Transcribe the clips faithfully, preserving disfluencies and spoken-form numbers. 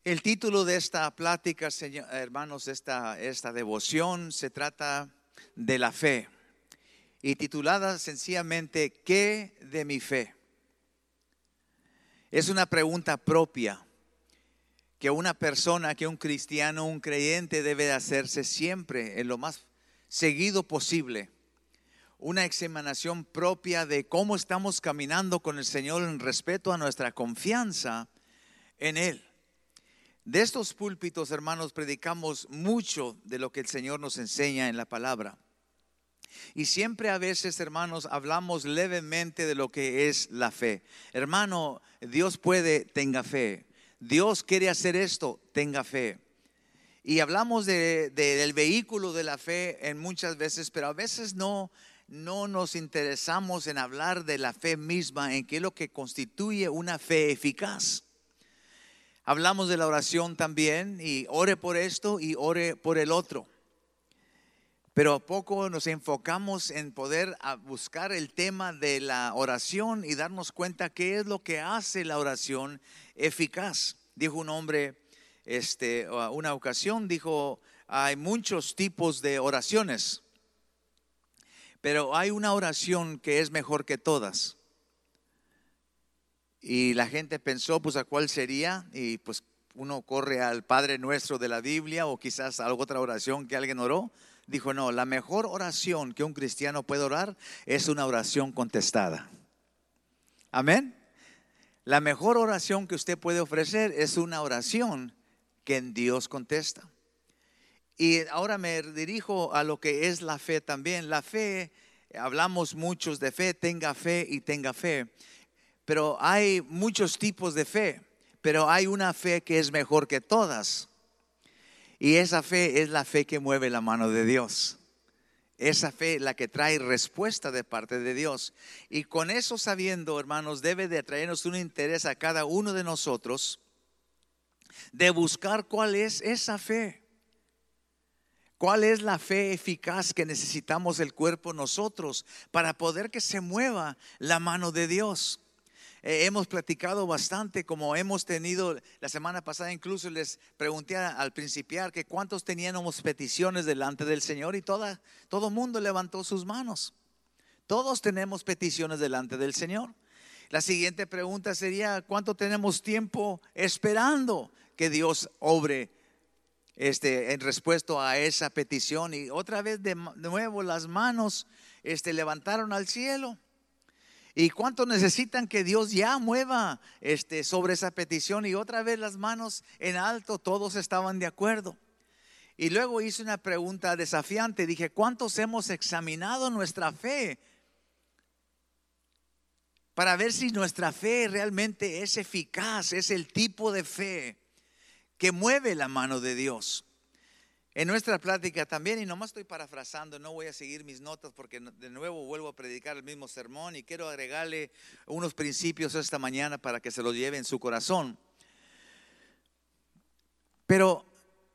El título de esta plática, señor, hermanos, esta, esta devoción se trata de la fe y titulada sencillamente ¿qué de mi fe? Es una pregunta propia que una persona, que un cristiano, un creyente debe de hacerse siempre, en lo más seguido posible. Una examinación propia de cómo estamos caminando con el Señor en respeto a nuestra confianza en Él. De estos púlpitos, hermanos, predicamos mucho de lo que el Señor nos enseña en la palabra. Y siempre a veces, hermanos, hablamos levemente de lo que es la fe. Hermano, Dios puede, tenga fe. Dios quiere hacer esto, tenga fe. Y hablamos de, de, del vehículo de la fe en muchas veces, pero a veces no, no nos interesamos en hablar de la fe misma, en qué es lo que constituye una fe eficaz. Hablamos de la oración también, y ore por esto y ore por el otro. Pero poco nos enfocamos en poder buscar el tema de la oración y darnos cuenta qué es lo que hace la oración eficaz. Dijo un hombre, este, una ocasión, dijo, hay muchos tipos de oraciones, pero hay una oración que es mejor que todas. Y la gente pensó, pues, ¿a cuál sería? Y pues uno corre al Padre Nuestro de la Biblia o quizás a otra oración que alguien oró. Dijo, no, la mejor oración que un cristiano puede orar es una oración contestada. Amén. La mejor oración que usted puede ofrecer es una oración que en Dios contesta. Y ahora me dirijo a lo que es la fe también. La fe, hablamos muchos de fe, tenga fe y tenga fe. Pero hay muchos tipos de fe, pero hay una fe que es mejor que todas. Y esa fe es la fe que mueve la mano de Dios. Esa fe la que trae respuesta de parte de Dios. Y con eso sabiendo, hermanos, debe de traernos un interés a cada uno de nosotros de buscar cuál es esa fe. ¿Cuál es la fe eficaz que necesitamos el cuerpo nosotros para poder que se mueva la mano de Dios? Eh, hemos platicado bastante, como hemos tenido la semana pasada, incluso les pregunté al principiar que cuántos teníamos peticiones delante del Señor y toda, todo mundo levantó sus manos. Todos tenemos peticiones delante del Señor. La siguiente pregunta sería, ¿cuánto tenemos tiempo esperando que Dios obre este, en respuesta a esa petición? Y otra vez de, de nuevo las manos este, levantaron al cielo. ¿Y cuánto necesitan que Dios ya mueva este, sobre esa petición? Y otra vez las manos en alto, todos estaban de acuerdo. Y luego hice una pregunta desafiante. Dije, ¿cuántos hemos examinado nuestra fe para ver si nuestra fe realmente es eficaz? Es el tipo de fe que mueve la mano de Dios. En nuestra plática también, y nomás estoy parafrasando, no voy a seguir mis notas porque de nuevo vuelvo a predicar el mismo sermón y quiero agregarle unos principios esta mañana para que se los lleve en su corazón. Pero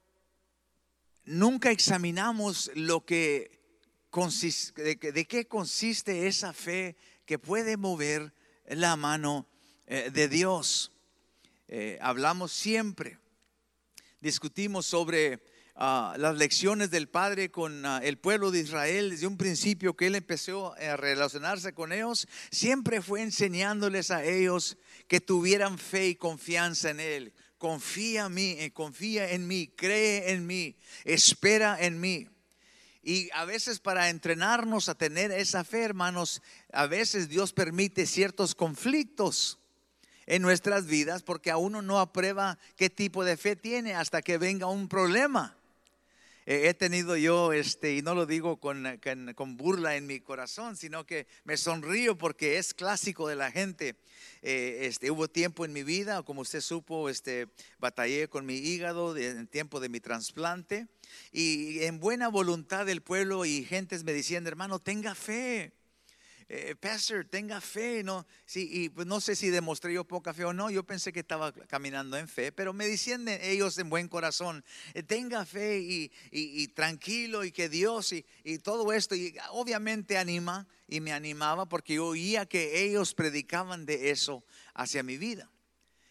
nunca examinamos lo que consiste, de, de qué consiste esa fe que puede mover la mano eh, de Dios. Eh, hablamos siempre, discutimos sobre Uh, las lecciones del Padre con uh, el pueblo de Israel. Desde un principio que Él empezó a relacionarse con ellos, siempre fue enseñándoles a ellos que tuvieran fe y confianza en Él. Confía en mí, eh, confía en mí, cree en mí, espera en mí. Y a veces para entrenarnos a tener esa fe, hermanos, a veces Dios permite ciertos conflictos en nuestras vidas porque a uno no aprueba qué tipo de fe tiene hasta que venga un problema. He tenido yo, este, y no lo digo con, con, con burla en mi corazón, sino que me sonrío porque es clásico de la gente. Eh, este, hubo tiempo en mi vida, como usted supo, este, batallé con mi hígado de, en tiempo de mi trasplante. Y en buena voluntad del pueblo y gentes me decían, hermano, tenga fe. Eh, pastor, tenga fe, ¿no? Sí, y pues no sé si demostré yo poca fe o no. Yo pensé que estaba caminando en fe, pero me decían ellos en buen corazón, eh, tenga fe y, y, y tranquilo y que Dios y, y todo esto. Y obviamente anima y me animaba porque yo oía que ellos predicaban de eso hacia mi vida.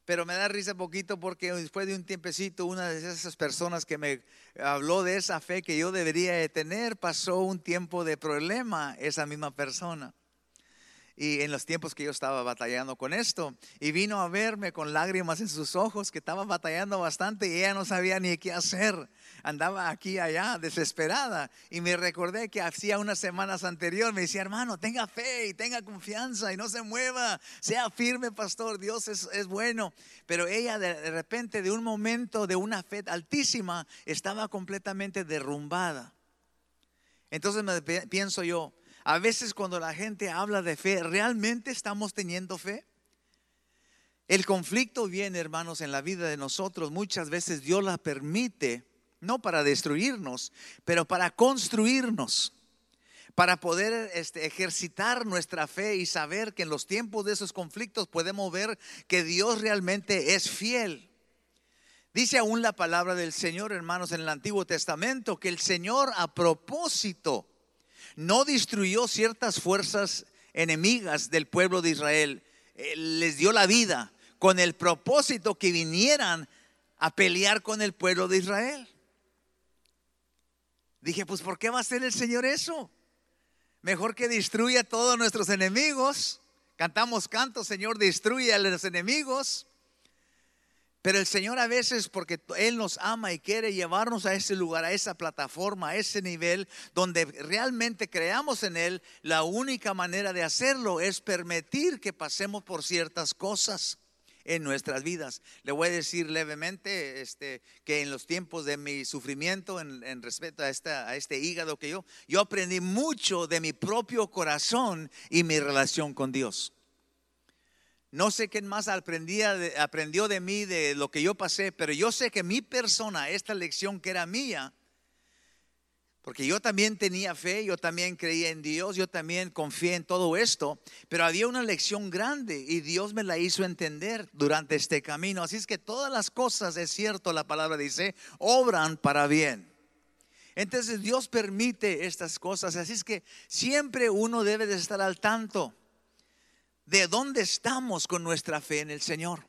pero me da risa poquito porque después de un tiempecito una de esas personas que me habló de esa fe que yo debería de tener, pasó un tiempo de problema esa misma persona. Y en los tiempos que yo estaba batallando con esto, y vino a verme con lágrimas en sus ojos, que estaba batallando bastante y ella no sabía ni qué hacer. Andaba aquí y allá desesperada, y me recordé que hacía unas semanas anteriores me decía: hermano, tenga fe y tenga confianza y no se mueva, sea firme, pastor, Dios es, es bueno. Pero ella de, de repente, de un momento de una fe altísima, estaba completamente derrumbada. Entonces me pienso yo, a veces cuando la gente habla de fe, ¿realmente estamos teniendo fe? El conflicto viene, hermanos, en la vida de nosotros. Muchas veces Dios la permite, no para destruirnos, pero para construirnos, para poder este, ejercitar nuestra fe y saber que en los tiempos de esos conflictos podemos ver que Dios realmente es fiel. Dice aún la palabra del Señor, hermanos, en el Antiguo Testamento, que el Señor a propósito no destruyó ciertas fuerzas enemigas del pueblo de Israel. Él les dio la vida con el propósito que vinieran a pelear con el pueblo de Israel. Dije, pues ¿por qué va a hacer el Señor eso? Mejor que destruya a todos nuestros enemigos. Cantamos cantos: Señor, destruye a los enemigos. Pero el Señor a veces, porque Él nos ama y quiere llevarnos a ese lugar, a esa plataforma, a ese nivel donde realmente creamos en Él, la única manera de hacerlo es permitir que pasemos por ciertas cosas en nuestras vidas. Le voy a decir levemente este, que en los tiempos de mi sufrimiento, en, en respecto a, esta, a este hígado que yo, yo aprendí mucho de mi propio corazón y mi relación con Dios. No sé quién más aprendía de, aprendió de mí, de lo que yo pasé, pero yo sé que mi persona, esta lección que era mía, porque yo también tenía fe, yo también creía en Dios, yo también confié en todo esto, pero había una lección grande y Dios me la hizo entender durante este camino. Así es que todas las cosas, es cierto, la palabra dice, obran para bien. Entonces Dios permite estas cosas, así es que siempre uno debe de estar al tanto de dónde estamos con nuestra fe en el Señor.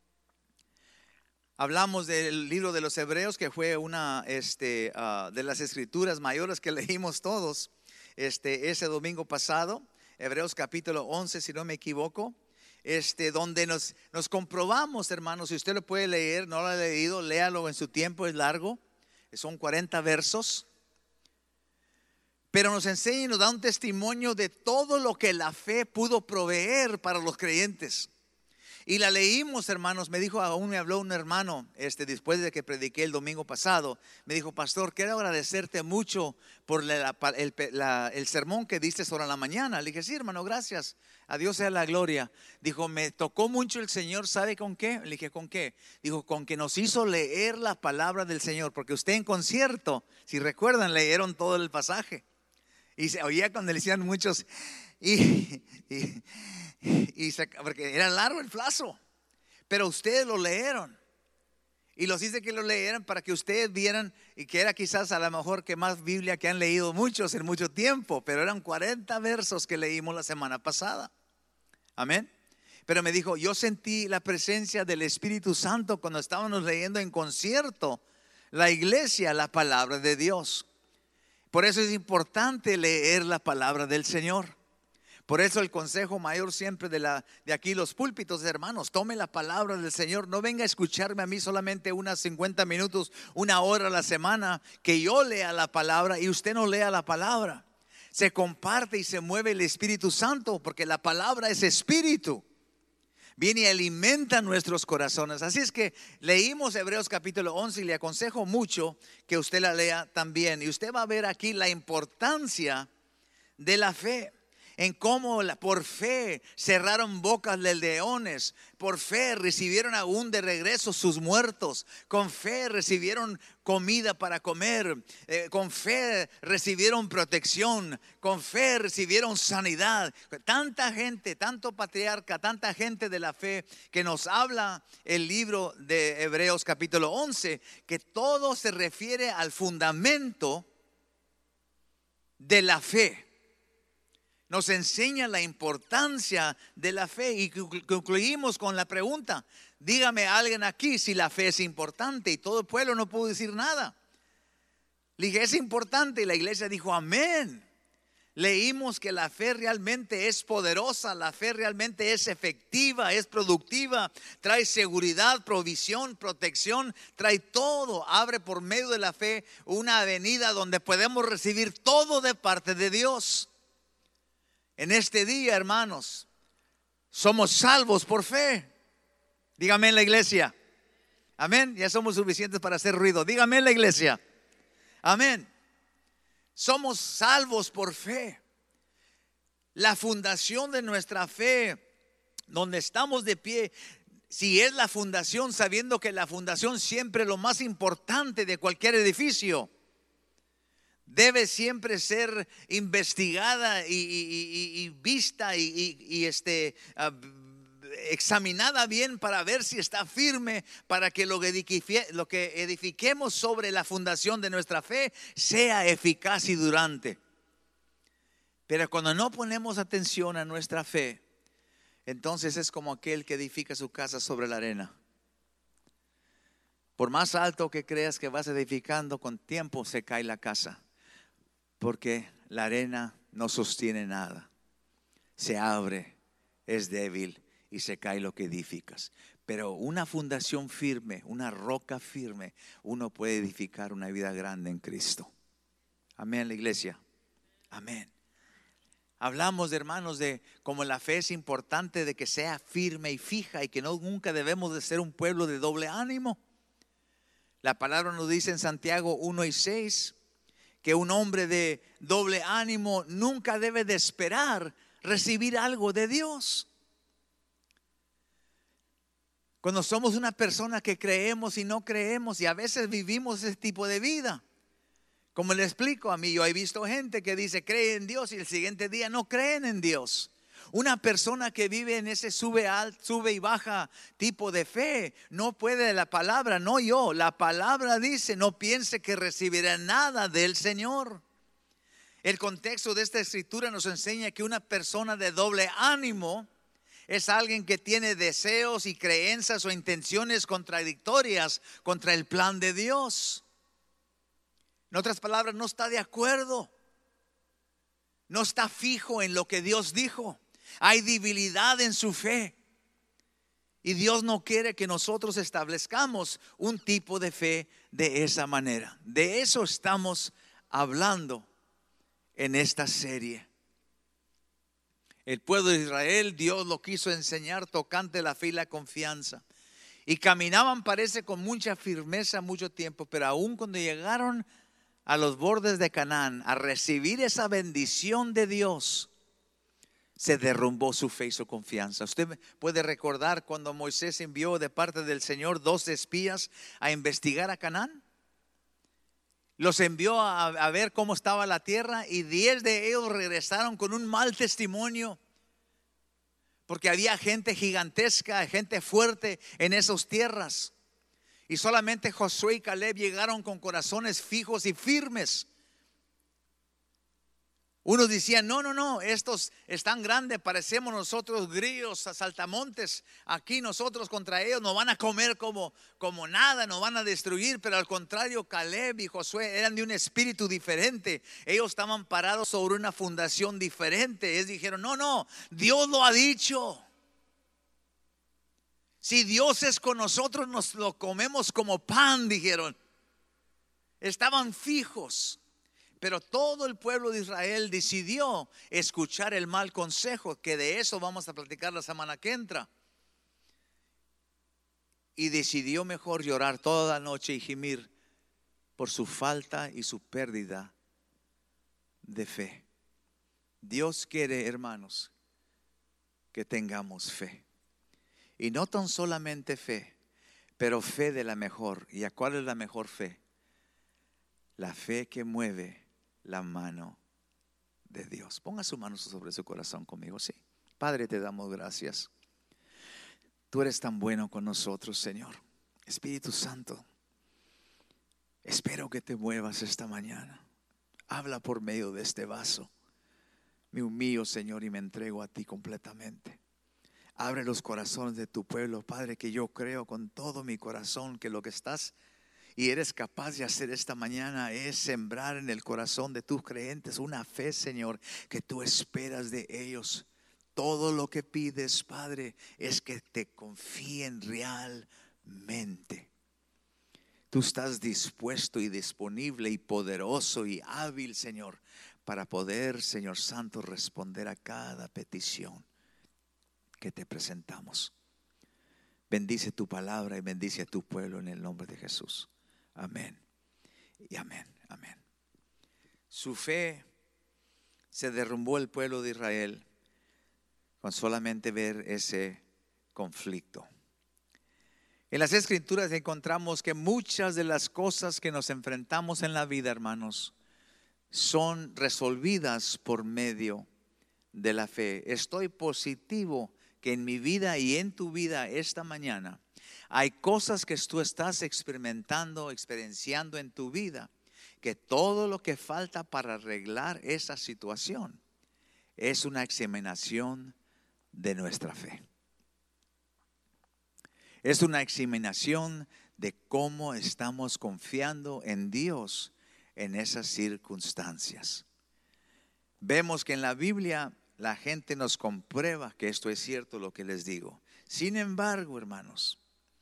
Hablamos del libro de los Hebreos, que fue una este, uh, de las escrituras mayores que leímos todos este, ese domingo pasado. Hebreos capítulo once, si no me equivoco, este, donde nos, nos comprobamos, hermanos. Si usted lo puede leer, no lo ha leído, léalo en su tiempo, es largo, son cuarenta versos. Pero nos enseña y nos da un testimonio de todo lo que la fe pudo proveer para los creyentes. Y la leímos, hermanos. Me dijo, aún me habló un hermano este, después de que prediqué el domingo pasado. Me dijo: pastor, quiero agradecerte mucho por la, el, la, el sermón que diste sobre la mañana. Le dije: sí, hermano, gracias, a Dios sea la gloria. Dijo: me tocó mucho el Señor, ¿sabe con qué? Le dije: ¿con qué? Dijo: con que nos hizo leer la palabra del Señor. Porque usted en concierto, si recuerdan, leyeron todo el pasaje y se oía cuando le decían muchos y, y, y se, porque era largo el plazo, pero ustedes lo leyeron y los hice que lo leyeran para que ustedes vieran, y que era quizás a lo mejor que más Biblia que han leído muchos en mucho tiempo, pero eran cuarenta versos que leímos la semana pasada. Amén. Pero me dijo: yo sentí la presencia del Espíritu Santo cuando estábamos leyendo en concierto la iglesia, la palabra de Dios. Por eso es importante leer la palabra del Señor. Por eso el consejo mayor siempre de, la, de aquí los púlpitos, hermanos: tome la palabra del Señor. No venga a escucharme a mí solamente unas cincuenta minutos, una hora a la semana, que yo lea la palabra y usted no lea la palabra. Se comparte y se mueve el Espíritu Santo, porque la palabra es espíritu. Viene y alimenta nuestros corazones. Así es que leímos Hebreos capítulo once y le aconsejo mucho que usted la lea también. Y usted va a ver aquí la importancia de la fe, en cómo por fe cerraron bocas de leones, por fe recibieron aún de regreso sus muertos, con fe recibieron comida para comer, eh, con fe recibieron protección, con fe recibieron sanidad. Tanta gente, tanto patriarca, tanta gente de la fe que nos habla el libro de Hebreos capítulo once, que todo se refiere al fundamento de la fe. Nos enseña la importancia de la fe y concluimos con la pregunta: dígame alguien aquí si la fe es importante. Y todo el pueblo no pudo decir nada. Le dije, es importante. Y la iglesia dijo, amén. Leímos que la fe realmente es poderosa, la fe realmente es efectiva, es productiva, trae seguridad, provisión, protección, trae todo. Abre por medio de la fe una avenida donde podemos recibir todo de parte de Dios. En este día, hermanos, somos salvos por fe. Dígame en la iglesia. Amén. Ya somos suficientes para hacer ruido. Dígame en la iglesia. Amén. Somos salvos por fe. La fundación de nuestra fe, donde estamos de pie, si es la fundación, sabiendo que la fundación siempre es lo más importante de cualquier edificio, debe siempre ser investigada y, y, y, y vista y, y, y este, uh, examinada bien para ver si está firme, para que lo, edifique, lo que edifiquemos sobre la fundación de nuestra fe sea eficaz y durante. Pero cuando no ponemos atención a nuestra fe, entonces es como aquel que edifica su casa sobre la arena. Por más alto que creas que vas edificando, con tiempo se cae la casa, porque la arena no sostiene nada. Se abre, es débil y se cae lo que edificas. Pero una fundación firme, una roca firme, uno puede edificar una vida grande en Cristo. Amén, la iglesia. Amén. Hablamos, de hermanos, de cómo la fe es importante, de que sea firme y fija, y que no, nunca debemos de ser un pueblo de doble ánimo. La palabra nos dice en Santiago uno y seis que un hombre de doble ánimo nunca debe de esperar recibir algo de Dios. Cuando somos una persona que creemos y no creemos, y a veces vivimos ese tipo de vida. Como le explico a mí, yo he visto gente que dice cree en Dios y el siguiente día no creen en Dios. Una persona que vive en ese sube, al, sube y baja tipo de fe no puede, la palabra, no yo, la palabra dice no piense que recibirá nada del Señor. El contexto de esta escritura nos enseña que una persona de doble ánimo es alguien que tiene deseos y creencias o intenciones contradictorias contra el plan de Dios. En otras palabras, no está de acuerdo, no está fijo en lo que Dios dijo. Hay debilidad en su fe. Y Dios no quiere que nosotros establezcamos un tipo de fe de esa manera. De eso estamos hablando en esta serie. El pueblo de Israel, Dios lo quiso enseñar tocante la fe y la confianza. Y caminaban, parece, con mucha firmeza mucho tiempo, pero aún cuando llegaron a los bordes de Canaán a recibir esa bendición de Dios, se derrumbó su fe y su confianza. Usted puede recordar cuando Moisés envió de parte del Señor dos espías a investigar a Canaán. Los envió a, a ver cómo estaba la tierra, y diez de ellos regresaron con un mal testimonio, porque había gente gigantesca, gente fuerte en esas tierras. Y solamente Josué y Caleb llegaron con corazones fijos y firmes. Unos decían, no, no, no, estos están grandes, parecemos nosotros grillos, saltamontes. Aquí nosotros contra ellos nos van a comer como, como nada, nos van a destruir. Pero al contrario, Caleb y Josué eran de un espíritu diferente. Ellos estaban parados sobre una fundación diferente. Ellos dijeron, no, no, Dios lo ha dicho. Si Dios es con nosotros, nos lo comemos como pan, dijeron. Estaban fijos. Pero todo el pueblo de Israel decidió escuchar el mal consejo, que de eso vamos a platicar la semana que entra. Y decidió mejor llorar toda la noche y gemir por su falta y su pérdida de fe. Dios quiere, hermanos, que tengamos fe. Y no tan solamente fe, pero fe de la mejor. ¿Y a cuál es la mejor fe? La fe que mueve la mano de Dios. Ponga su mano sobre su corazón conmigo. Sí. Padre, te damos gracias. Tú eres tan bueno con nosotros, Señor. Espíritu Santo, espero que te muevas esta mañana. Habla por medio de este vaso. Me humillo, Señor, y me entrego a ti completamente. Abre los corazones de tu pueblo, Padre, que yo creo con todo mi corazón que lo que estás y eres capaz de hacer esta mañana es sembrar en el corazón de tus creyentes una fe, Señor, que tú esperas de ellos. Todo lo que pides, Padre, es que te confíen realmente. Tú estás dispuesto y disponible y poderoso y hábil, Señor, para poder, Señor Santo, responder a cada petición que te presentamos. Bendice tu palabra y bendice a tu pueblo en el nombre de Jesús. Amén y amén, amén. Su fe se derrumbó el pueblo de Israel con solamente ver ese conflicto. En las Escrituras encontramos que muchas de las cosas que nos enfrentamos en la vida, hermanos, son resolvidas por medio de la fe. Estoy positivo que en mi vida y en tu vida esta mañana hay cosas que tú estás experimentando, experienciando en tu vida, que todo lo que falta para arreglar esa situación es una examinación de nuestra fe. Es una examinación de cómo estamos confiando en Dios en esas circunstancias. Vemos que en la Biblia la gente nos comprueba que esto es cierto lo que les digo. Sin embargo, hermanos,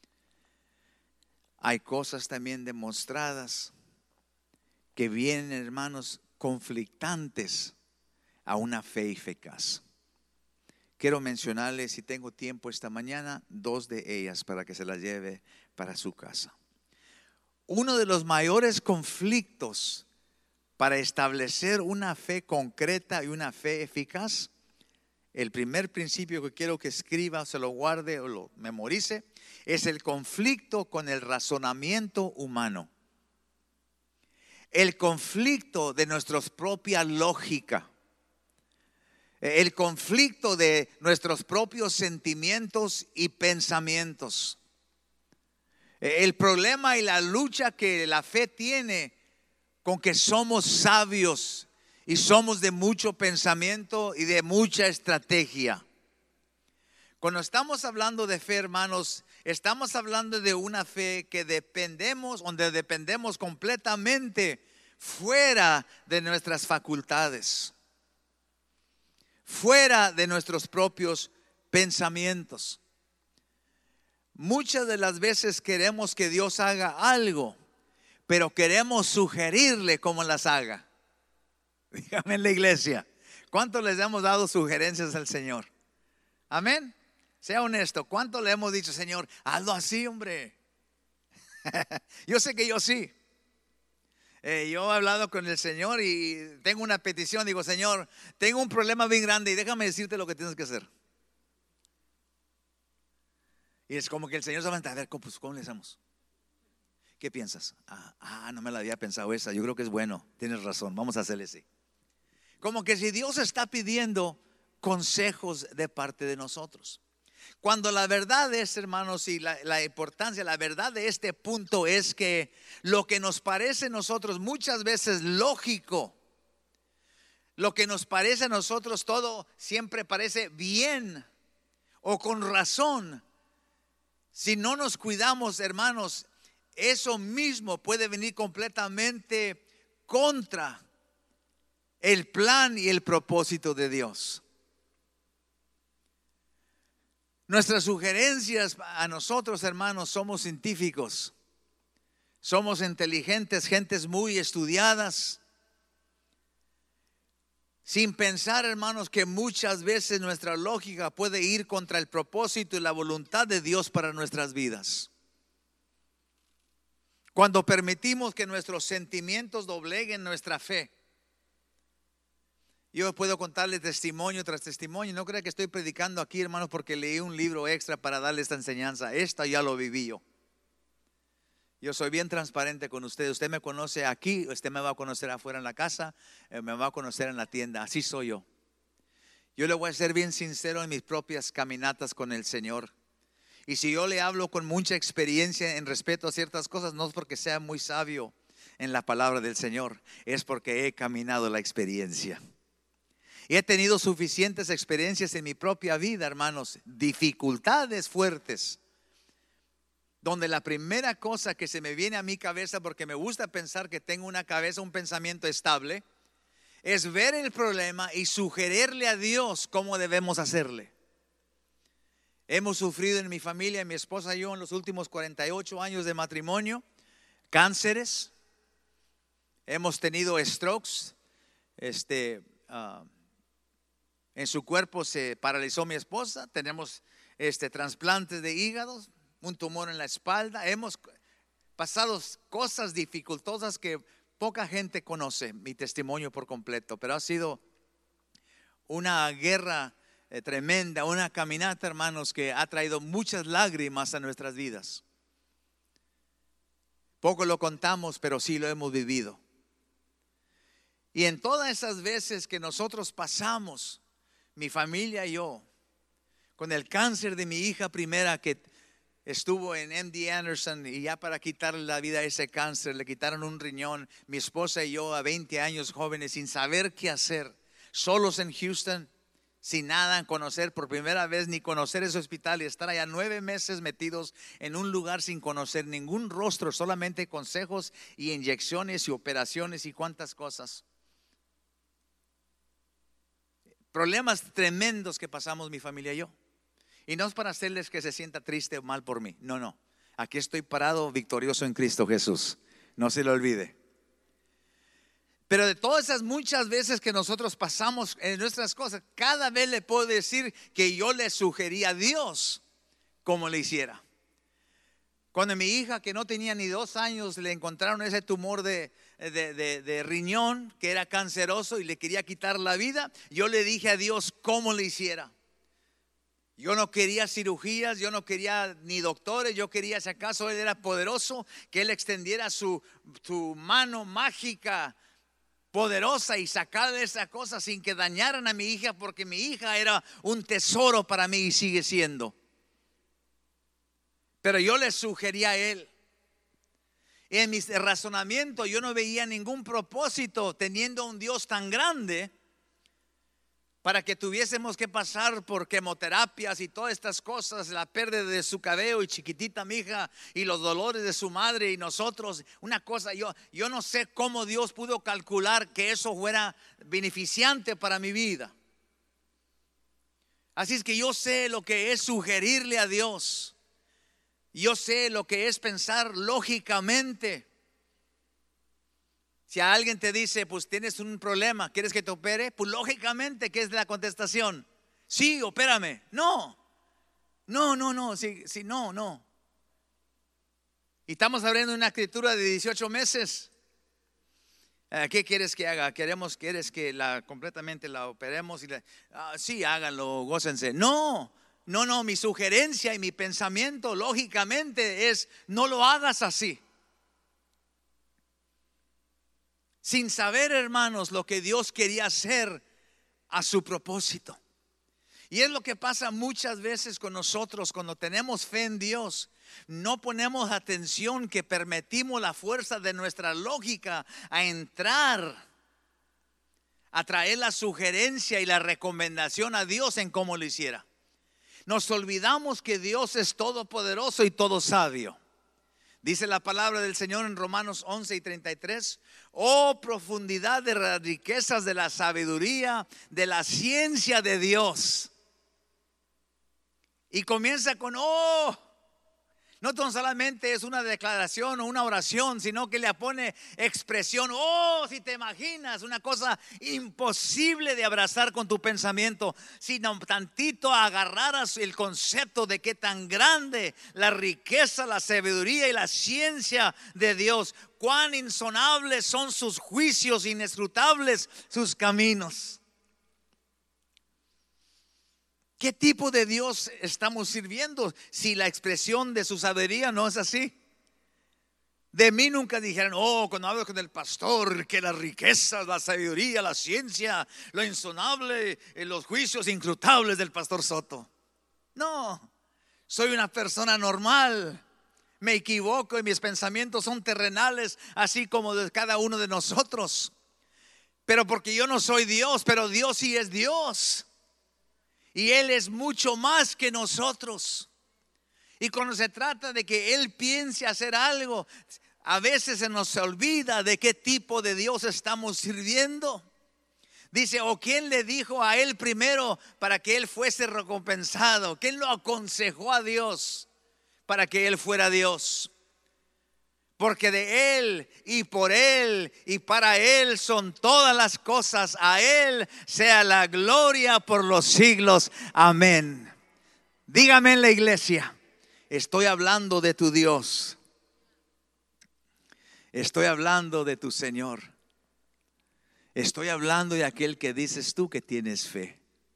hay cosas también demostradas que vienen, hermanos, conflictantes a una fe eficaz. Quiero mencionarles, si tengo tiempo esta mañana, dos de ellas para que se las lleve para su casa. Uno de los mayores conflictos para establecer una fe concreta y una fe eficaz, el primer principio que quiero que escriba, se lo guarde o lo memorice, es el conflicto con el razonamiento humano. El conflicto de nuestra propia lógica. El conflicto de nuestros propios sentimientos y pensamientos. El problema y la lucha que la fe tiene con que somos sabios y somos de mucho pensamiento y de mucha estrategia. Cuando estamos hablando de fe, hermanos, estamos hablando de una fe que dependemos, donde dependemos completamente fuera de nuestras facultades, fuera de nuestros propios pensamientos. Muchas de las veces queremos que Dios haga algo, pero queremos sugerirle cómo las haga. Dígame en la iglesia, ¿cuánto les hemos dado sugerencias al Señor? Amén. Sea honesto, ¿cuánto le hemos dicho, Señor, hazlo así, hombre? Yo sé que yo sí. Eh, yo he hablado con el Señor y tengo una petición. Digo, Señor, tengo un problema bien grande y déjame decirte lo que tienes que hacer. Y es como que el Señor se va a entrar, a ver, ¿cómo, ¿cómo le hacemos? ¿Qué piensas? Ah, ah, no me la había pensado esa. Yo creo que es bueno. Tienes razón, vamos a hacerle así. Como que si Dios está pidiendo consejos de parte de nosotros. Cuando la verdad es, hermanos, y la, la importancia, la verdad de este punto es que lo que nos parece a nosotros muchas veces lógico, lo que nos parece a nosotros todo siempre parece bien o con razón. Si no nos cuidamos, hermanos, eso mismo puede venir completamente contra el plan y el propósito de Dios. Nuestras sugerencias a nosotros, hermanos, somos científicos, somos inteligentes, gentes muy estudiadas, sin pensar, hermanos, que muchas veces nuestra lógica puede ir contra el propósito y la voluntad de Dios para nuestras vidas. Cuando permitimos que nuestros sentimientos dobleguen nuestra fe. Yo puedo contarles testimonio tras testimonio. No crea que estoy predicando aquí, hermanos, porque leí un libro extra para darle esta enseñanza. Esta ya lo viví yo. Yo soy bien transparente con usted. Usted me conoce aquí, usted me va a conocer afuera en la casa, eh, me va a conocer en la tienda. Así soy yo. Yo le voy a ser bien sincero en mis propias caminatas con el Señor. Y si yo le hablo con mucha experiencia en respeto a ciertas cosas, no es porque sea muy sabio en la palabra del Señor, es porque he caminado la experiencia. Y he tenido suficientes experiencias en mi propia vida, hermanos, dificultades fuertes, donde la primera cosa que se me viene a mi cabeza, porque me gusta pensar que tengo una cabeza, un pensamiento estable, es ver el problema y sugerirle a Dios cómo debemos hacerle. Hemos sufrido en mi familia, mi esposa y yo, en los últimos cuarenta y ocho años de matrimonio, cánceres. Hemos tenido strokes. Este, uh, en su cuerpo se paralizó mi esposa. Tenemos este, trasplantes de hígados, un tumor en la espalda. Hemos pasado cosas dificultosas que poca gente conoce mi testimonio por completo, pero ha sido una guerra eh, tremenda, una caminata, hermanos, que ha traído muchas lágrimas a nuestras vidas. Poco lo contamos, pero sí lo hemos vivido. Y en todas esas veces que nosotros pasamos, mi familia y yo, con el cáncer de mi hija primera que estuvo en M D Anderson, y ya para quitarle la vida a ese cáncer le quitaron un riñón. Mi esposa y yo a veinte años jóvenes, sin saber qué hacer, solos en Houston, sin nada, conocer por primera vez, ni conocer ese hospital, y estar allá nueve meses metidos en un lugar sin conocer ningún rostro, solamente consejos y inyecciones y operaciones y cuantas cosas. Problemas tremendos que pasamos mi familia y yo. Y no es para hacerles que se sienta triste o mal por mí. No, no. Aquí estoy parado victorioso en Cristo Jesús. No se lo olvide. Pero de todas esas muchas veces que nosotros pasamos en nuestras cosas, cada vez le puedo decir que yo le sugerí a Dios cómo le hiciera. Cuando a mi hija, que no tenía ni dos años, le encontraron ese tumor de, de, de, de riñón que era canceroso y le quería quitar la vida, yo le dije a Dios cómo le hiciera. Yo no quería cirugías, yo no quería ni doctores, yo quería, si acaso Él era poderoso, que Él extendiera su, su mano mágica, poderosa, y sacarle esa cosa sin que dañaran a mi hija, porque mi hija era un tesoro para mí y sigue siendo. Pero yo le sugerí a Él. En mi razonamiento yo no veía ningún propósito teniendo un Dios tan grande para que tuviésemos que pasar por quimioterapias y todas estas cosas, la pérdida de su cabello y chiquitita mi hija y los dolores de su madre y nosotros. Una cosa, yo, yo no sé cómo Dios pudo calcular que eso fuera beneficiante para mi vida. Así es que yo sé lo que es sugerirle a Dios. Yo sé lo que es pensar lógicamente. Si alguien te dice, pues tienes un problema, ¿quieres que te opere? Pues lógicamente, ¿qué es la contestación? Sí, opérame. No, no, no, no, sí, sí, no, no. Y estamos hablando de una criatura de dieciocho meses. ¿Qué quieres que haga? Queremos, ¿quieres que la completamente la operemos? Y la, ah, sí, háganlo, gócense. No, no, no, mi sugerencia y mi pensamiento lógicamente es, no lo hagas así. Sin saber, hermanos, lo que Dios quería hacer a su propósito. Y es lo que pasa muchas veces con nosotros cuando tenemos fe en Dios. No ponemos atención, que permitimos la fuerza de nuestra lógica a entrar, a traer la sugerencia y la recomendación a Dios en cómo lo hiciera. Nos olvidamos que Dios es todopoderoso y todo sabio. Dice la palabra del Señor en Romanos once y treinta y tres: oh, profundidad de las riquezas de la sabiduría, de la ciencia de Dios. Y comienza con oh. No tan solamente es una declaración o una oración, sino que le pone expresión. Oh, si te imaginas, una cosa imposible de abrazar con tu pensamiento, sino tantito agarraras el concepto de qué tan grande la riqueza, la sabiduría y la ciencia de Dios. Cuán insonables son sus juicios, inescrutables sus caminos. ¿Qué tipo de Dios estamos sirviendo si la expresión de su sabiduría no es así? De mí nunca dijeron, oh, cuando hablo con el pastor, que las riquezas, la sabiduría, la ciencia, lo insonable, los juicios inscrutables del pastor Soto. No, soy una persona normal. Me equivoco y mis pensamientos son terrenales, así como de cada uno de nosotros. Pero porque yo no soy Dios, pero Dios sí es Dios. Y Él es mucho más que nosotros. Y cuando se trata de que Él piense hacer algo, a veces se nos olvida de qué tipo de Dios estamos sirviendo. Dice, o quién le dijo a Él primero para que Él fuese recompensado. ¿Quién lo aconsejó a Dios para que Él fuera Dios? Porque de Él y por Él y para Él son todas las cosas. A Él sea la gloria por los siglos. Amén. Dígame en la iglesia, estoy hablando de tu Dios. Estoy hablando de tu Señor. Estoy hablando de aquel que dices tú que tienes fe.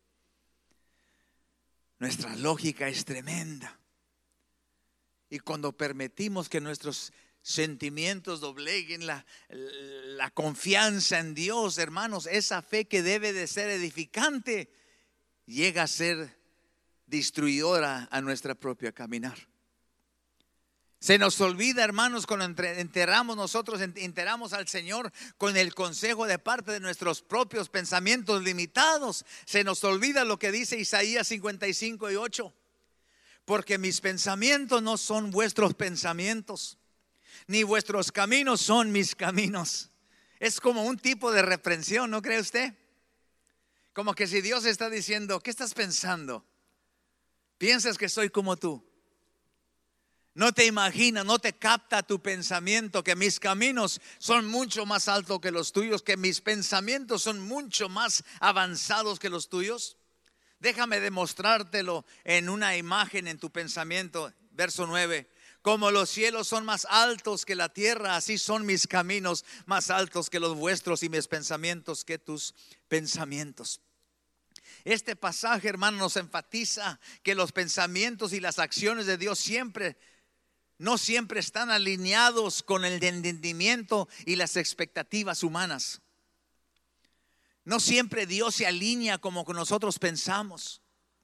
Nuestra lógica es tremenda. Y cuando permitimos que nuestros sentimientos dobleguen la, la confianza en Dios, hermanos, esa fe que debe de ser edificante llega a ser destruidora a nuestra propia caminar. Se nos olvida, hermanos, cuando enterramos nosotros, enterramos al Señor con el consejo de parte de nuestros propios pensamientos limitados. Se nos olvida lo que dice Isaías cincuenta y cinco y ocho. Porque mis pensamientos no son vuestros pensamientos, ni vuestros caminos son mis caminos. Es como un tipo de reprensión, ¿no cree usted? Como que si Dios está diciendo, ¿qué estás pensando? ¿Piensas que soy como tú? No te imaginas, no te capta tu pensamiento que mis caminos son mucho más altos que los tuyos, que mis pensamientos son mucho más avanzados que los tuyos. Déjame demostrártelo en una imagen en tu pensamiento. Verso nueve. Como los cielos son más altos que la tierra, así son mis caminos más altos que los vuestros y mis pensamientos que tus pensamientos. Este pasaje, hermano, nos enfatiza que los pensamientos y las acciones de Dios siempre no siempre están alineados con el entendimiento y las expectativas humanas. No siempre Dios se alinea como nosotros pensamos.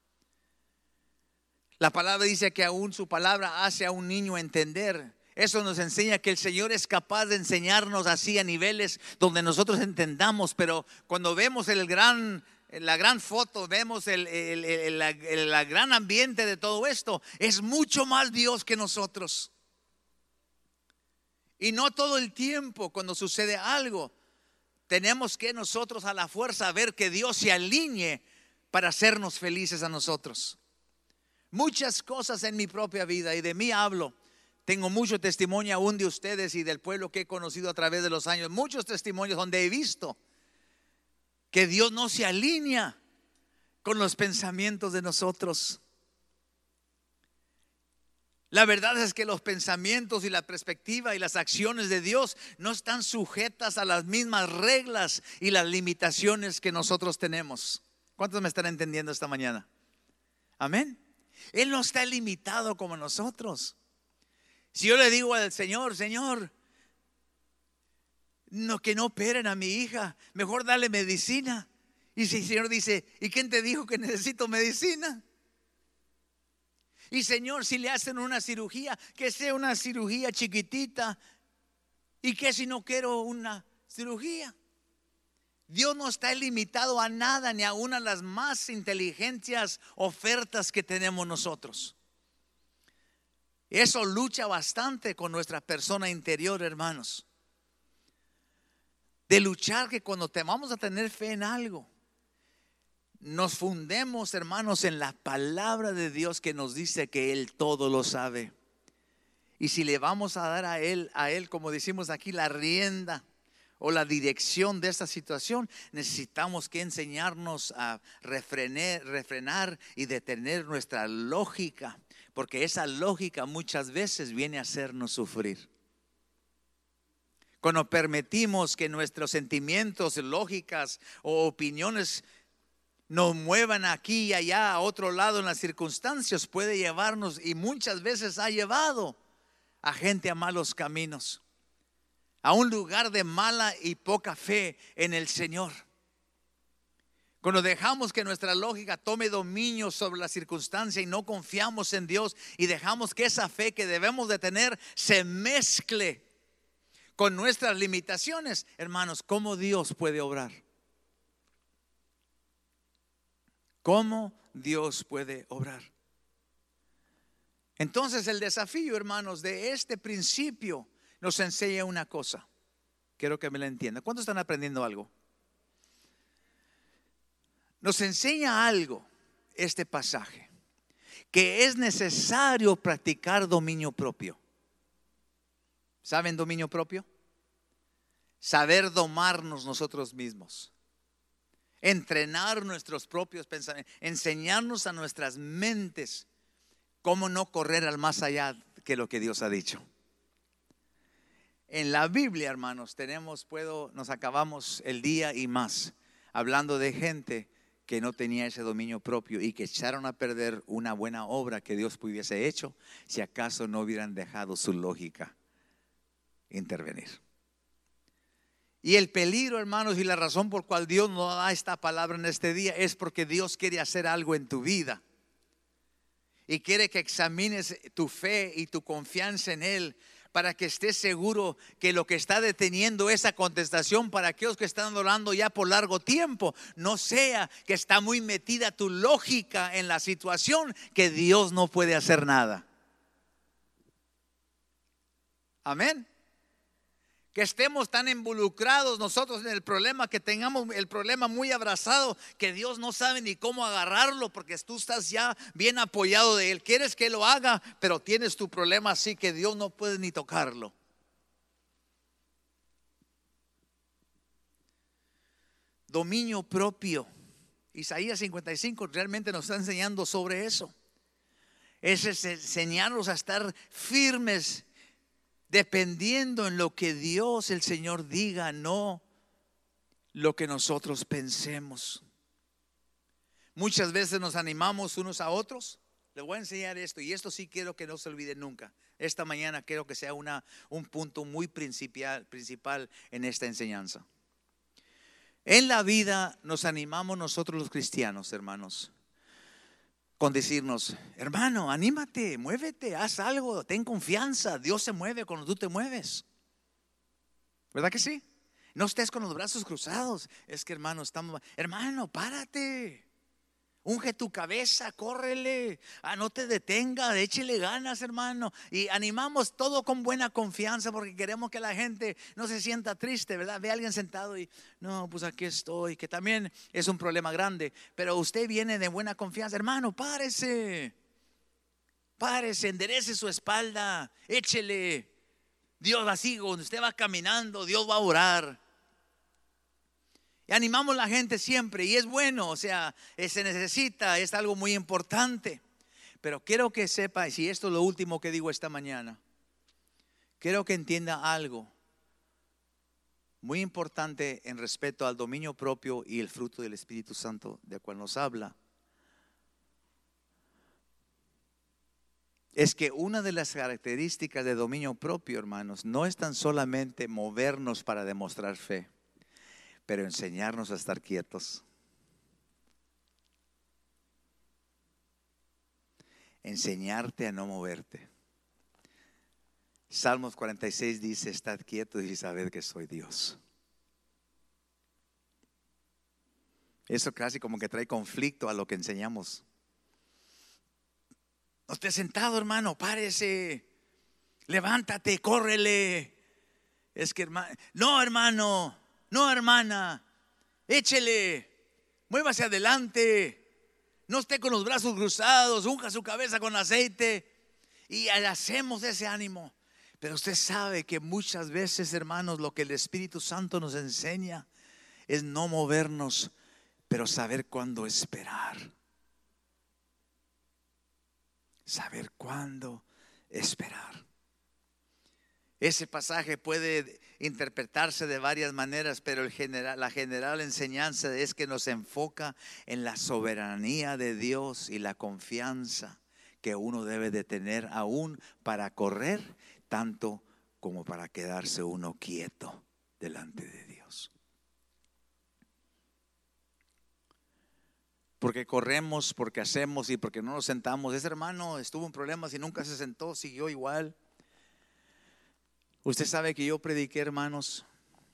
La palabra dice que aún su palabra hace a un niño entender. Eso nos enseña que el Señor es capaz de enseñarnos así a niveles donde nosotros entendamos. Pero cuando vemos el gran, la gran foto, vemos el, el, el, el, el, el gran ambiente de todo esto, es mucho más Dios que nosotros. Y no todo el tiempo cuando sucede algo tenemos que nosotros a la fuerza ver que Dios se alinee para hacernos felices a nosotros. Muchas cosas en mi propia vida, y de mí hablo. Tengo mucho testimonio aún de ustedes y del pueblo que he conocido a través de los años. Muchos testimonios donde he visto que Dios no se alinea con los pensamientos de nosotros. La verdad es que los pensamientos y la perspectiva y las acciones de Dios no están sujetas a las mismas reglas y las limitaciones que nosotros tenemos. ¿Cuántos me están entendiendo esta mañana? Amén. Él no está limitado como nosotros. Si yo le digo al Señor, Señor, no, que no operen a mi hija, mejor dale medicina. Y si el Señor dice, ¿y quién te dijo que necesito medicina? Y Señor, si le hacen una cirugía, que sea una cirugía chiquitita. ¿Y qué si no quiero una cirugía? Dios no está limitado a nada, ni a una de las más inteligentes ofertas que tenemos nosotros. Eso lucha bastante con nuestra persona interior, hermanos. De luchar que cuando te vamos a tener fe en algo, nos fundemos, hermanos, en la palabra de Dios que nos dice que Él todo lo sabe. Y si le vamos a dar a Él, a Él, como decimos aquí, la rienda o la dirección de esta situación, necesitamos que enseñarnos a refrenar, refrenar y detener nuestra lógica, porque esa lógica muchas veces viene a hacernos sufrir. Cuando permitimos que nuestros sentimientos, lógicas o opiniones nos muevan aquí y allá a otro lado en las circunstancias, puede llevarnos, y muchas veces ha llevado a gente a malos caminos, a un lugar de mala y poca fe en el Señor. Cuando dejamos que nuestra lógica tome dominio sobre la circunstancia y no confiamos en Dios y dejamos que esa fe que debemos de tener se mezcle con nuestras limitaciones, hermanos, ¿cómo Dios puede obrar? ¿Cómo Dios puede obrar? Entonces el desafío, hermanos, de este principio nos enseña una cosa. Quiero que me la entiendan. ¿Cuántos están aprendiendo algo? Nos enseña algo este pasaje, que es necesario practicar dominio propio. ¿Saben dominio propio? Saber domarnos nosotros mismos, entrenar nuestros propios pensamientos, enseñarnos a nuestras mentes cómo no correr al más allá que lo que Dios ha dicho. En la Biblia, hermanos, tenemos, puedo, nos acabamos el día y más hablando de gente que no tenía ese dominio propio y que echaron a perder una buena obra que Dios hubiese hecho si acaso no hubieran dejado su lógica intervenir. Y el peligro, hermanos, y la razón por cual Dios nos da esta palabra en este día es porque Dios quiere hacer algo en tu vida y quiere que examines tu fe y tu confianza en Él, para que estés seguro que lo que está deteniendo esa contestación para aquellos que están orando ya por largo tiempo no sea que está muy metida tu lógica en la situación, que Dios no puede hacer nada. Amén. Que estemos tan involucrados nosotros en el problema, que tengamos el problema muy abrazado, que Dios no sabe ni cómo agarrarlo, porque tú estás ya bien apoyado de Él. Quieres que lo haga, pero tienes tu problema así que Dios no puede ni tocarlo. Dominio propio. Isaías cincuenta y cinco realmente nos está enseñando sobre eso. Es enseñarnos a estar firmes, dependiendo en lo que Dios el Señor diga, no lo que nosotros pensemos. Muchas veces nos animamos unos a otros. Les voy a enseñar esto, y esto sí quiero que no se olviden nunca. Esta mañana quiero que sea una, un punto muy principal, principal en esta enseñanza. En la vida nos animamos nosotros los cristianos, hermanos, con decirnos: hermano, anímate, muévete, haz algo, ten confianza. Dios se mueve cuando tú te mueves. ¿Verdad que sí? No estés con los brazos cruzados. Es que, hermano, estamos, hermano, párate, unge tu cabeza, córrele, ah, no te detenga, échele ganas, hermano. Y animamos todo con buena confianza, porque queremos que la gente no se sienta triste, ¿verdad? Ve a alguien sentado y no, pues aquí estoy, que también es un problema grande. Pero usted viene de buena confianza, hermano, párese, párese, enderece su espalda, échele. Dios así, cuando usted va caminando, Dios va a orar. Y animamos a la gente siempre, y es bueno, o sea, se necesita, es algo muy importante. Pero quiero que sepa, y si esto es lo último que digo esta mañana, quiero que entienda algo muy importante en respecto al dominio propio y el fruto del Espíritu Santo de cual nos habla. Es que una de las características de dominio propio, hermanos, no es tan solamente movernos para demostrar fe, pero enseñarnos a estar quietos. Enseñarte a no moverte. Salmos cuarenta y seis dice: estad quietos y sabed que soy Dios. Eso casi como que trae conflicto a lo que enseñamos. No estés sentado, hermano, párese, levántate, córrele. Es que, hermano, no, hermano, no, hermana, échele, muévase adelante, no esté con los brazos cruzados, unja su cabeza con aceite, y hacemos ese ánimo. Pero usted sabe que muchas veces, hermanos, lo que el Espíritu Santo nos enseña es no movernos, pero saber cuándo esperar. Saber cuándo esperar. Ese pasaje puede interpretarse de varias maneras, pero el general, la general enseñanza es que nos enfoca en la soberanía de Dios y la confianza que uno debe de tener aún para correr, tanto como para quedarse uno quieto delante de Dios. Porque corremos, porque hacemos y porque no nos sentamos. Ese hermano estuvo en problemas y nunca se sentó, siguió igual. Usted sabe que yo prediqué, hermanos,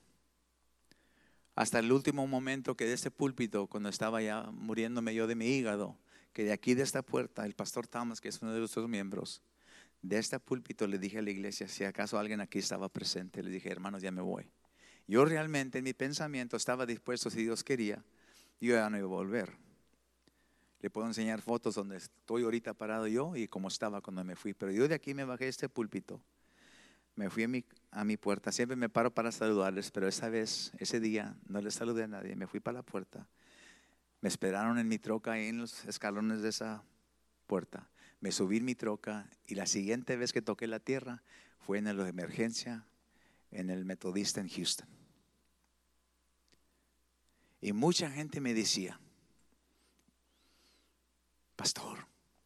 hasta el último momento que de este púlpito, cuando estaba ya muriéndome yo de mi hígado, que de aquí de esta puerta, el pastor Thomas, que es uno de nuestros miembros, de este púlpito le dije a la iglesia, si acaso alguien aquí estaba presente, le dije, hermanos, ya me voy. Yo realmente en mi pensamiento estaba dispuesto, si Dios quería, yo ya no iba a volver. Le puedo enseñar fotos donde estoy ahorita parado yo y cómo estaba cuando me fui. Pero yo de aquí me bajé de este púlpito, me fui a mi, a mi puerta. Siempre me paro para saludarles, pero esa vez, ese día, no les saludé a nadie. Me fui para la puerta. Me esperaron en mi troca ahí en los escalones de esa puerta. Me subí en mi troca y la siguiente vez que toqué la tierra fue en la emergencia en el Metodista en Houston. Y mucha gente me decía, pastor,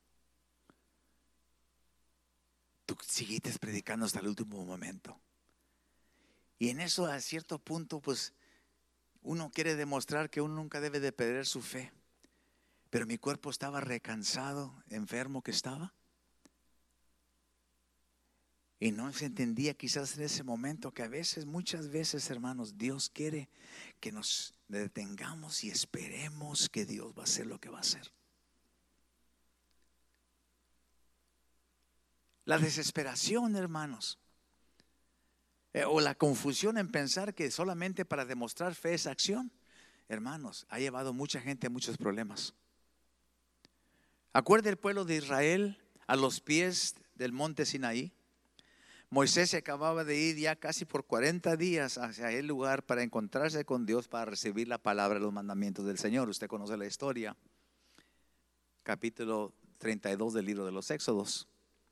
tú seguiste predicando hasta el último momento. Y en eso a cierto punto pues uno quiere demostrar que uno nunca debe de perder su fe. Pero mi cuerpo estaba recansado, enfermo que estaba. Y no se entendía quizás en ese momento que a veces, muchas veces, hermanos, Dios quiere que nos detengamos y esperemos que Dios va a hacer lo que va a hacer. La desesperación, hermanos, eh, o la confusión en pensar que solamente para demostrar fe es acción, hermanos, ha llevado mucha gente a muchos problemas. Acuerde el pueblo de Israel a los pies del monte Sinaí. Moisés se acababa de ir ya casi por cuarenta días hacia el lugar para encontrarse con Dios, para recibir la palabra, los mandamientos del Señor. Usted conoce la historia, capítulo treinta y dos del libro de los Éxodos.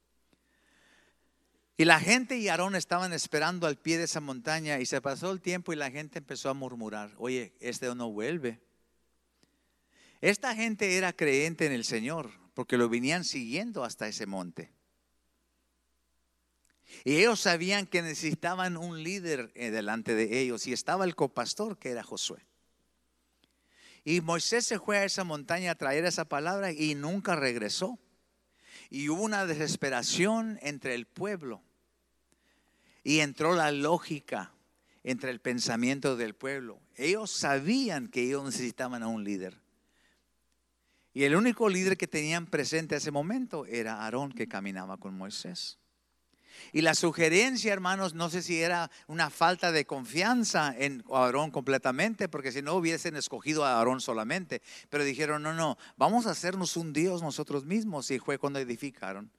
Y la gente y Aarón estaban esperando al pie de esa montaña, y se pasó el tiempo y la gente empezó a murmurar, oye, este no vuelve. Esta gente era creyente en el Señor porque lo venían siguiendo hasta ese monte. Y ellos sabían que necesitaban un líder delante de ellos, y estaba el copastor que era Josué. Y Moisés se fue a esa montaña a traer esa palabra y nunca regresó. Y hubo una desesperación entre el pueblo. Y entró la lógica entre el pensamiento del pueblo. Ellos sabían que ellos necesitaban a un líder. Y el único líder que tenían presente a ese momento era Aarón, que caminaba con Moisés. Y la sugerencia, hermanos, no sé si era una falta de confianza en Aarón completamente, porque si no hubiesen escogido a Aarón solamente. Pero dijeron, no, no, vamos a hacernos un Dios nosotros mismos. Y fue cuando edificaron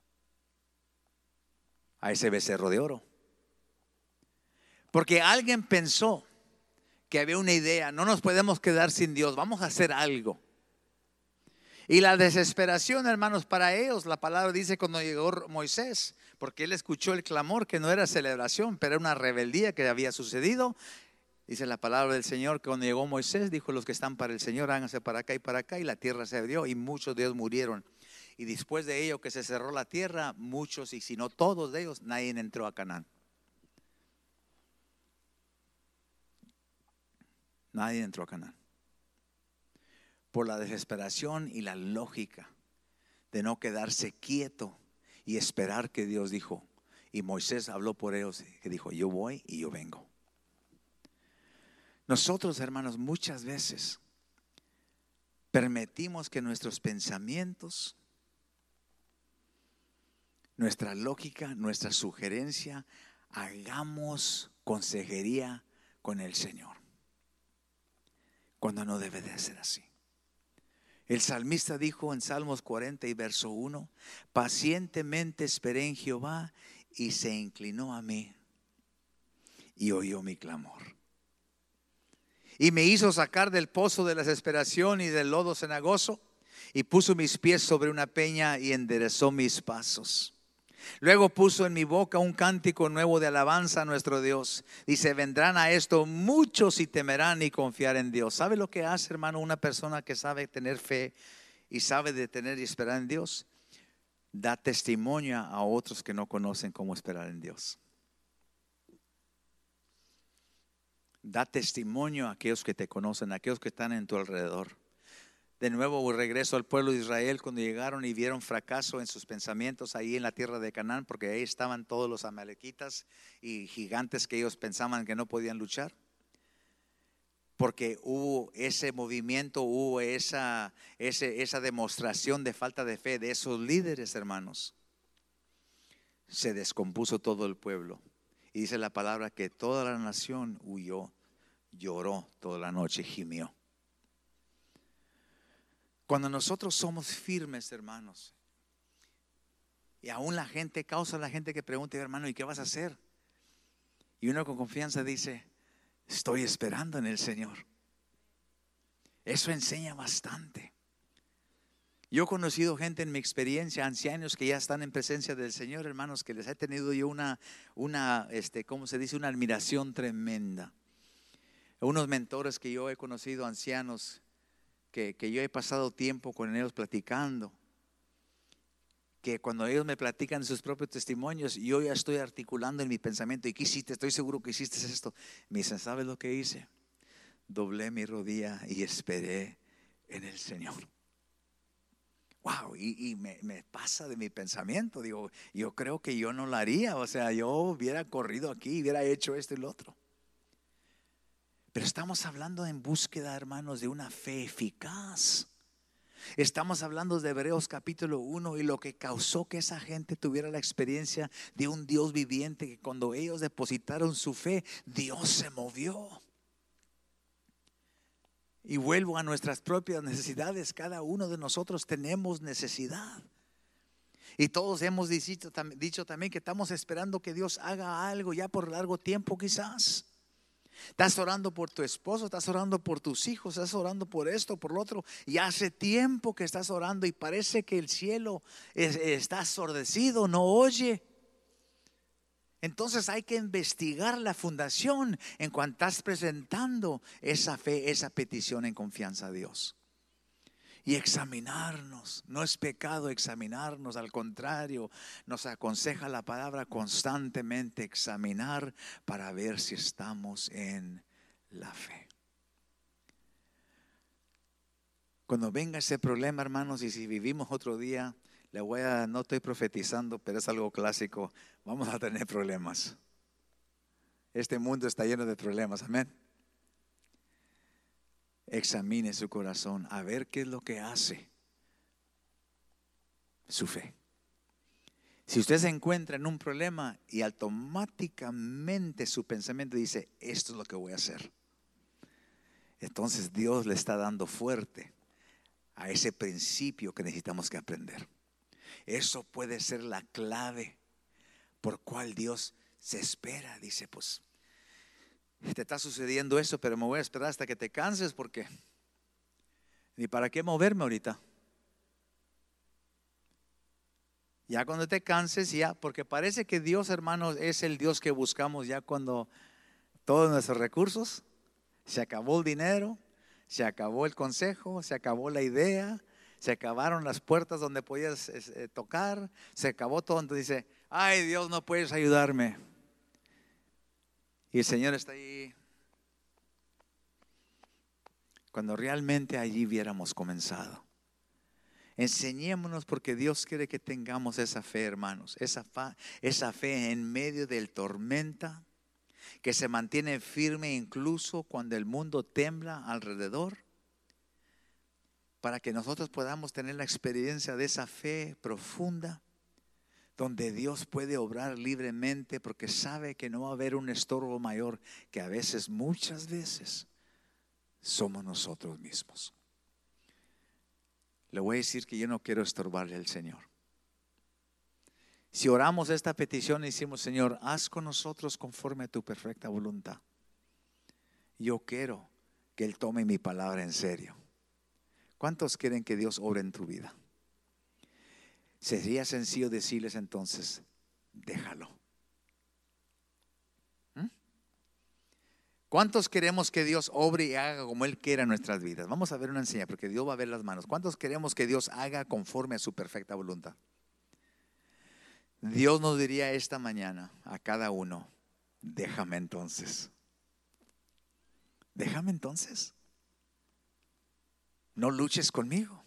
a ese becerro de oro. Porque alguien pensó que había una idea, no nos podemos quedar sin Dios, vamos a hacer algo. Y la desesperación, hermanos, para ellos, la palabra dice cuando llegó Moisés, porque él escuchó el clamor, que no era celebración, pero era una rebeldía que había sucedido. Dice la palabra del Señor que cuando llegó Moisés, dijo, los que están para el Señor, háganse para acá y para acá, y la tierra se abrió y muchos de ellos murieron. Y después de ello que se cerró la tierra, muchos, y si no todos de ellos, nadie entró a Canaán. Nadie entró a Canaán. Por la desesperación y la lógica de no quedarse quieto y esperar que Dios dijo. Y Moisés habló por ellos, que dijo, yo voy y yo vengo. Nosotros, hermanos, muchas veces permitimos que nuestros pensamientos, nuestra lógica, nuestra sugerencia, hagamos consejería con el Señor, cuando no debe de ser así. El salmista dijo en Salmos cuarenta y verso uno, pacientemente esperé en Jehová y se inclinó a mí y oyó mi clamor. Y me hizo sacar del pozo de la desesperación y del lodo cenagoso, y puso mis pies sobre una peña y enderezó mis pasos. Luego puso en mi boca un cántico nuevo de alabanza a nuestro Dios. Dice, vendrán a esto muchos y temerán y confiar en Dios. ¿Sabe lo que hace, hermano, una persona que sabe tener fe y sabe de tener y esperar en Dios? Da testimonio a otros que no conocen cómo esperar en Dios. Da testimonio a aquellos que te conocen, a aquellos que están en tu alrededor. De nuevo regreso al pueblo de Israel cuando llegaron y vieron fracaso en sus pensamientos ahí en la tierra de Canaán, porque ahí estaban todos los amalequitas y gigantes que ellos pensaban que no podían luchar. Porque hubo ese movimiento, hubo esa, ese, esa demostración de falta de fe de esos líderes, hermanos. Se descompuso todo el pueblo. Y dice la palabra que toda la nación huyó, lloró toda la noche, gimió. Cuando nosotros somos firmes, hermanos, y aún la gente, causa la gente que pregunte, hermano, ¿y qué vas a hacer? Y uno con confianza dice, estoy esperando en el Señor. Eso enseña bastante. Yo he conocido gente en mi experiencia, ancianos que ya están en presencia del Señor, hermanos, que les he tenido yo una, una este, ¿cómo se dice? Una admiración tremenda. Unos mentores que yo he conocido, ancianos, Que, que yo he pasado tiempo con ellos platicando, que cuando ellos me platican sus propios testimonios, yo ya estoy articulando en mi pensamiento, ¿y qué hiciste? Estoy seguro que hiciste esto. Me dicen, ¿sabes lo que hice? Doblé mi rodilla y esperé en el Señor. Wow, y, y me, me pasa de mi pensamiento. Digo, yo creo que yo no lo haría. O sea, yo hubiera corrido aquí, hubiera hecho esto y lo otro. Pero estamos hablando en búsqueda, hermanos, de una fe eficaz. Estamos hablando de Hebreos capítulo uno y lo que causó que esa gente tuviera la experiencia de un Dios viviente, que cuando ellos depositaron su fe, Dios se movió. Y vuelvo a nuestras propias necesidades. Cada uno de nosotros tenemos necesidad. Y todos hemos dicho, dicho también que estamos esperando que Dios haga algo ya por largo tiempo quizás. Estás orando por tu esposo, estás orando por tus hijos, estás orando por esto, por lo otro. Y hace tiempo que estás orando y parece que el cielo es, está sordecido, no oye. Entonces hay que investigar la fundación en cuanto estás presentando esa fe, esa petición en confianza a Dios. Y examinarnos, no es pecado examinarnos, al contrario, nos aconseja la palabra constantemente examinar para ver si estamos en la fe. Cuando venga ese problema, hermanos, y si vivimos otro día, le voy a, no estoy profetizando, pero es algo clásico, vamos a tener problemas. Este mundo está lleno de problemas, amén. Examine su corazón a ver qué es lo que hace su fe. Si usted se encuentra en un problema y automáticamente su pensamiento dice, esto es lo que voy a hacer, entonces Dios le está dando fuerte a ese principio que necesitamos que aprender. Eso puede ser la clave por cual Dios se espera. Dice, pues te está sucediendo eso, pero me voy a esperar hasta que te canses, porque ni para qué moverme ahorita. Ya cuando te canses, ya, porque parece que Dios, hermanos, es el Dios que buscamos ya cuando todos nuestros recursos, se acabó el dinero, se acabó el consejo, se acabó la idea, se acabaron las puertas donde podías eh, tocar, se acabó todo. Entonces dice, ay Dios, no puedes ayudarme. Y el Señor está ahí. Cuando realmente allí hubiéramos comenzado. Enseñémonos, porque Dios quiere que tengamos esa fe, hermanos, esa, fa, esa fe en medio del tormenta, que se mantiene firme incluso cuando el mundo tembla alrededor, para que nosotros podamos tener la experiencia de esa fe profunda, donde Dios puede obrar libremente, porque sabe que no va a haber un estorbo mayor, que a veces, muchas veces, somos nosotros mismos. Le voy a decir que yo no quiero estorbarle al Señor. Si oramos esta petición y decimos, Señor, haz con nosotros conforme a tu perfecta voluntad, yo quiero que Él tome mi palabra en serio. ¿Cuántos quieren que Dios obre en tu vida? Sería sencillo decirles entonces, déjalo. ¿Mm? ¿Cuántos queremos que Dios obre y haga como Él quiera en nuestras vidas? Vamos a ver una enseñanza, porque Dios va a ver las manos. ¿Cuántos queremos que Dios haga conforme a su perfecta voluntad? Dios nos diría esta mañana a cada uno, déjame entonces. Déjame entonces. no luches conmigo.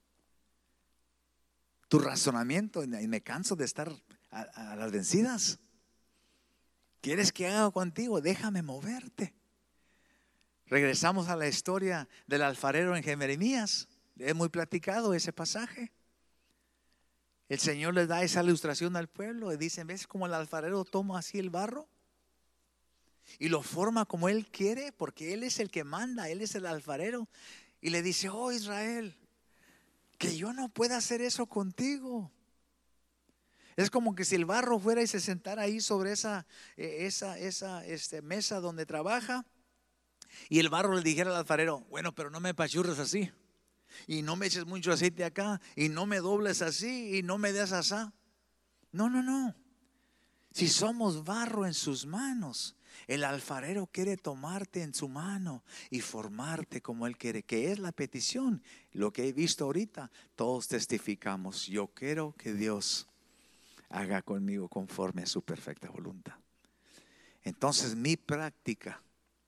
Tu razonamiento, y me canso de estar a, a las vencidas. ¿Quieres que haga contigo? Déjame moverte. Regresamos a la historia del alfarero en Jeremías. Es muy platicado ese pasaje. El Señor les da esa ilustración al pueblo y dicen, ¿ves cómo el alfarero toma así el barro? Y lo forma como Él quiere, porque Él es el que manda, Él es el alfarero. Y le dice, oh Israel, que yo no pueda hacer eso contigo. Es como que si el barro fuera y se sentara ahí sobre esa, esa, esa este, mesa donde trabaja, y el barro le dijera al alfarero, bueno, pero no me apachurres así, y no me eches mucho aceite acá, y no me dobles así, y no me des asá. No, no, no. Si somos barro en sus manos, el alfarero quiere tomarte en su mano y formarte como Él quiere, que es la petición. Lo que he visto ahorita, todos testificamos, yo quiero que Dios haga conmigo conforme a su perfecta voluntad. Entonces mi práctica,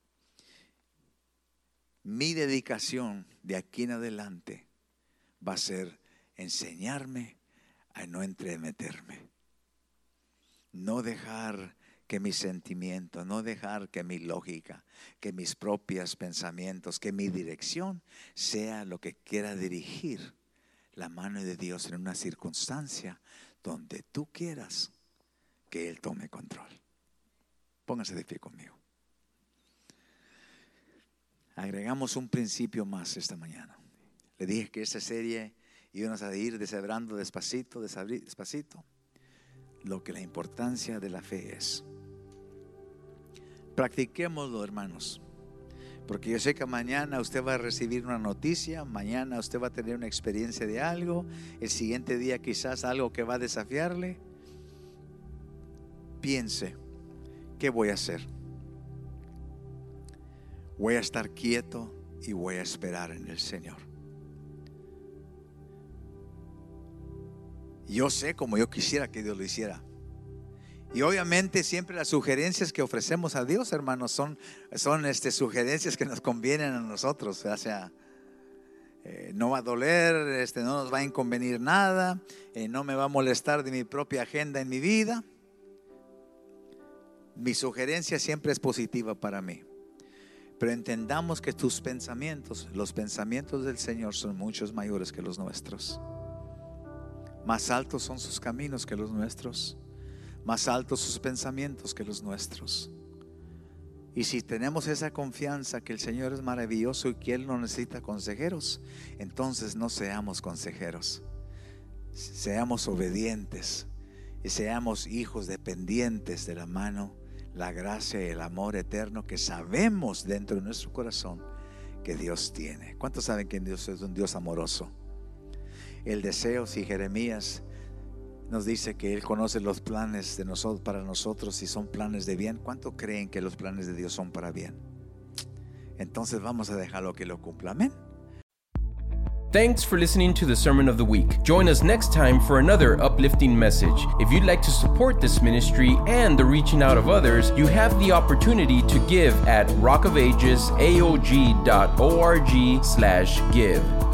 mi dedicación de aquí en adelante va a ser enseñarme a no entremeterme, no dejar que mis sentimientos, no dejar que mi lógica, que mis propios pensamientos, que mi dirección sea lo que quiera dirigir la mano de Dios en una circunstancia donde tú quieras que Él tome control. Póngase de pie conmigo. Agregamos un principio más esta mañana. Le dije que esta serie íbamos a ir deshebrando despacito, despacito, lo que la importancia de la fe es. Practiquémoslo, hermanos, porque yo sé que mañana usted va a recibir una noticia, mañana usted va a tener una experiencia de algo, el siguiente día quizás algo que va a desafiarle. Piense, ¿qué voy a hacer? Voy a estar quieto y voy a esperar en el Señor. Yo sé como yo quisiera que Dios lo hiciera. Y obviamente siempre las sugerencias que ofrecemos a Dios, hermanos, son, son este, sugerencias que nos convienen a nosotros. O sea, eh, no va a doler, este, no nos va a inconvenir nada, eh, no me va a molestar de mi propia agenda en mi vida. Mi sugerencia siempre es positiva para mí. Pero entendamos que tus pensamientos, los pensamientos del Señor son muchos mayores que los nuestros. Más altos son sus caminos que los nuestros. Más altos sus pensamientos que los nuestros. Y si tenemos esa confianza que el Señor es maravilloso y que Él no necesita consejeros, entonces no seamos consejeros. Seamos obedientes y seamos hijos dependientes de la mano, la gracia y el amor eterno que sabemos dentro de nuestro corazón que Dios tiene. ¿Cuántos saben que Dios es un Dios amoroso? El deseo, si Jeremías nos dice que Él conoce los planes de nosotros, para nosotros, y son planes de bien, ¿cuánto creen que los planes de Dios son para bien? Entonces vamos a dejarlo que lo cumpla. Amén. Thanks for listening to the Sermon of the Week. Join us next time for another uplifting message. If you'd like to support this ministry and the reaching out of others, you have the opportunity to give at rockofagesaog dot org slash give.